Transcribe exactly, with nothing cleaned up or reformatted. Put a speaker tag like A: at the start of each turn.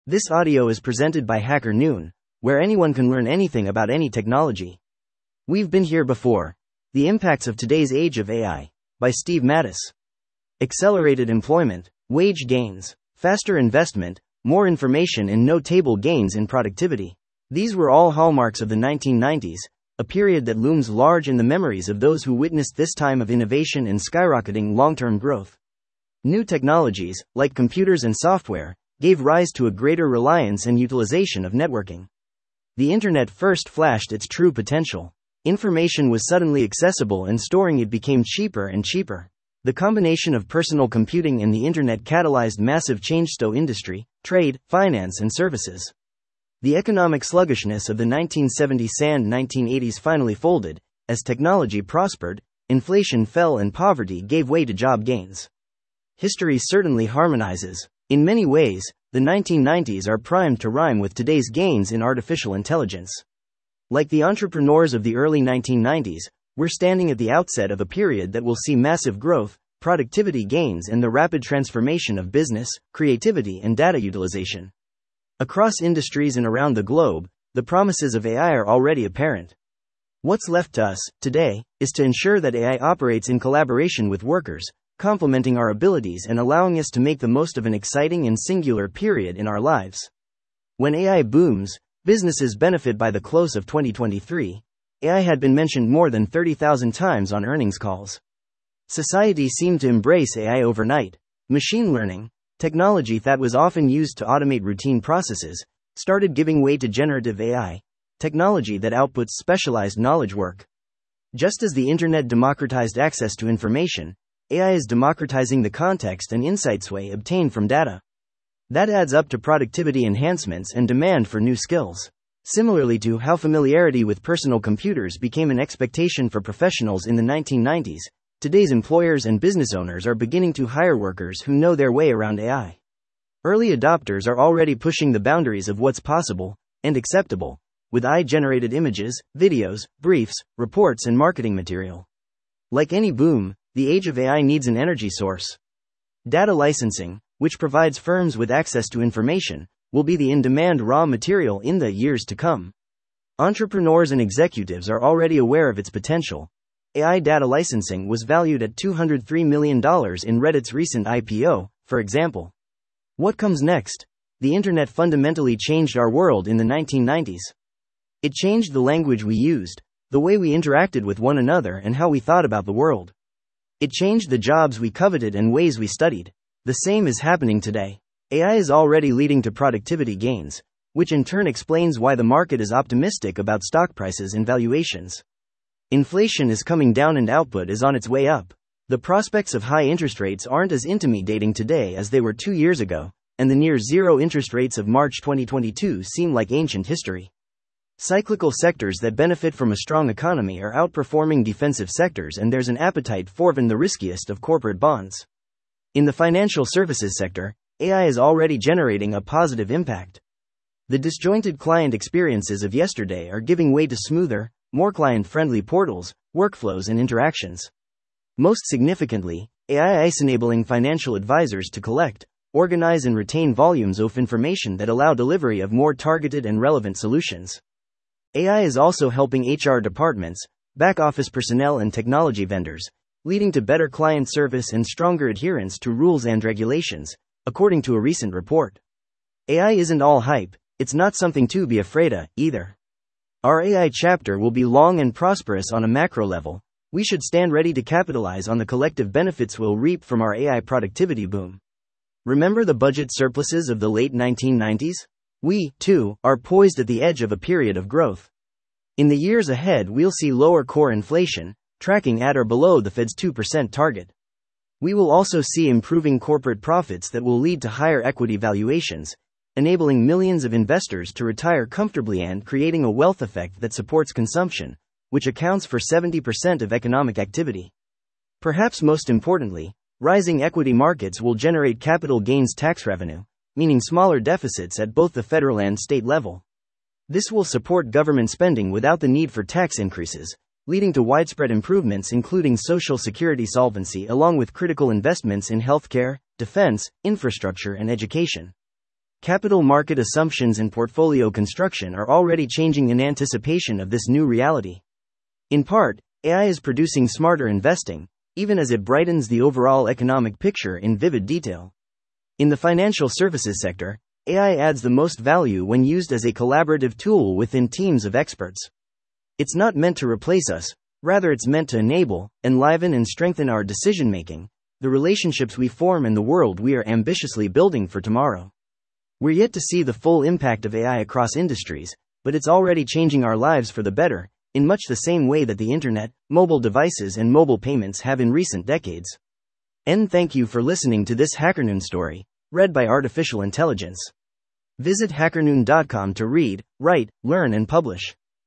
A: This audio is presented by Hacker Noon, where anyone can learn anything about any technology. We've been here before. The Impacts of Today's Age of A I, by Steve Mattis. Accelerated employment, wage gains, faster investment, more information and notable gains in productivity. These were all hallmarks of the nineteen nineties, a period that looms large in the memories of those who witnessed this time of innovation and skyrocketing long-term growth. New technologies, like computers and software, gave rise to a greater reliance and utilization of networking. The internet first flashed its true potential. Information was suddenly accessible and storing it became cheaper and cheaper. The combination of personal computing and the internet catalyzed massive change to industry, trade, finance and services. The economic sluggishness of the nineteen seventies and nineteen eighties finally folded. As technology prospered, inflation fell and poverty gave way to job gains. History certainly harmonizes. In many ways, the nineteen nineties are primed to rhyme with today's gains in artificial intelligence. Like the entrepreneurs of the early nineteen nineties, we're standing at the outset of a period that will see massive growth, productivity gains and the rapid transformation of business, creativity and data utilization. Across industries and around the globe, the promises of A I are already apparent. What's left to us, today, is to ensure that A I operates in collaboration with workers, complementing our abilities and allowing us to make the most of an exciting and singular period in our lives. When A I booms, businesses benefit. By the close of twenty twenty-three, A I had been mentioned more than thirty thousand times on earnings calls. Society seemed to embrace A I overnight. Machine learning, technology that was often used to automate routine processes, started giving way to generative A I, technology that outputs specialized knowledge work. Just as the internet democratized access to information, A I is democratizing the context and insights we obtain from data. That adds up to productivity enhancements and demand for new skills. Similarly to how familiarity with personal computers became an expectation for professionals in the nineteen nineties, today's employers and business owners are beginning to hire workers who know their way around A I. Early adopters are already pushing the boundaries of what's possible and acceptable, with A I-generated images, videos, briefs, reports and marketing material. Like any boom, the age of A I needs an energy source. Data licensing, which provides firms with access to information, will be the in-demand raw material in the years to come. Entrepreneurs and executives are already aware of its potential. A I data licensing was valued at two hundred three million dollars in Reddit's recent I P O, for example. What comes next? The internet fundamentally changed our world in the nineteen nineties. It changed the language we used, the way we interacted with one another and how we thought about the world. It changed the jobs we coveted and ways we studied. The same is happening today. A I is already leading to productivity gains, which in turn explains why the market is optimistic about stock prices and valuations. Inflation is coming down and output is on its way up. The prospects of high interest rates aren't as intimidating today as they were two years ago, and the near zero interest rates of March twenty twenty-two seem like ancient history. Cyclical sectors that benefit from a strong economy are outperforming defensive sectors, and there's an appetite for even the riskiest of corporate bonds. In the financial services sector, A I is already generating a positive impact. The disjointed client experiences of yesterday are giving way to smoother, more client-friendly portals, workflows and interactions. Most significantly, A I is enabling financial advisors to collect, organize and retain volumes of information that allow delivery of more targeted and relevant solutions. A I is also helping H R departments, back-office personnel and technology vendors, leading to better client service and stronger adherence to rules and regulations, according to a recent report. A I isn't all hype, it's not something to be afraid of, either. Our A I chapter will be long and prosperous on a macro level. We should stand ready to capitalize on the collective benefits we'll reap from our A I productivity boom. Remember the budget surpluses of the late nineteen nineties? We, too, are poised at the edge of a period of growth. In the years ahead, we'll see lower core inflation, tracking at or below the Fed's two percent target. We will also see improving corporate profits that will lead to higher equity valuations, enabling millions of investors to retire comfortably and creating a wealth effect that supports consumption, which accounts for seventy percent of economic activity. Perhaps most importantly, rising equity markets will generate capital gains tax revenue, meaning smaller deficits at both the federal and state level. This will support government spending without the need for tax increases, leading to widespread improvements including Social Security solvency along with critical investments in healthcare, defense, infrastructure and education. Capital market assumptions and portfolio construction are already changing in anticipation of this new reality. In part, A I is producing smarter investing, even as it brightens the overall economic picture in vivid detail. In the financial services sector, A I adds the most value when used as a collaborative tool within teams of experts. It's not meant to replace us, rather, it's meant to enable, enliven, and strengthen our decision making, the relationships we form, and the world we are ambitiously building for tomorrow. We're yet to see the full impact of A I across industries, but it's already changing our lives for the better, in much the same way that the internet, mobile devices, and mobile payments have in recent decades. And thank you for listening to this HackerNoon story, read by Artificial Intelligence. Visit hackernoon dot com to read, write, learn, and publish.